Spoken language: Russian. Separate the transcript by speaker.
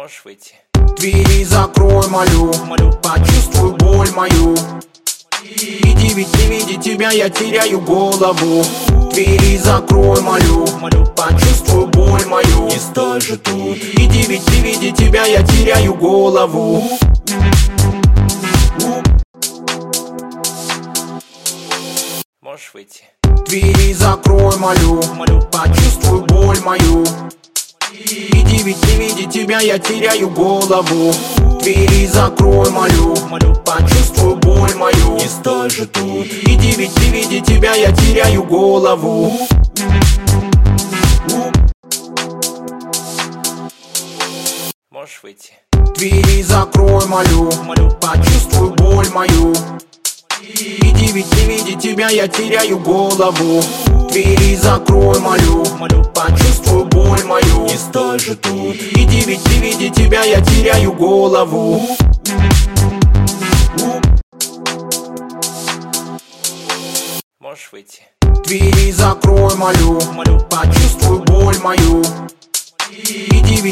Speaker 1: Можешь выйти.
Speaker 2: Двери закрой, молю, почувствуй боль мою. Иди, ведь не видя тебя я теряю голову. Двери закрой, молю, почувствуй боль мою.
Speaker 1: Не стой же тут.
Speaker 2: Иди, ведь не видя тебя я теряю голову.
Speaker 1: Можешь выйти.
Speaker 2: Двери закрой, молю, почувствуй боль мою. Иди, ведь не видя тебя я теряю голову. Двери закрой, молю, почувствуй боль мою.
Speaker 1: Не стой же тут.
Speaker 2: Иди, ведь не видя тебя я теряю голову.
Speaker 1: Можешь выйти.
Speaker 2: Двери закрой, молю, почувствуй боль мою. Иди, ведь не видя тебя я теряю голову. Двери закрой, молю, почувствуй боль мою.
Speaker 1: Не стой же тут.
Speaker 2: Иди, ведь не видя тебя я теряю голову.
Speaker 1: Можешь выйти.
Speaker 2: Двери закрой, молю, почувствуй боль мою. Иди, ведь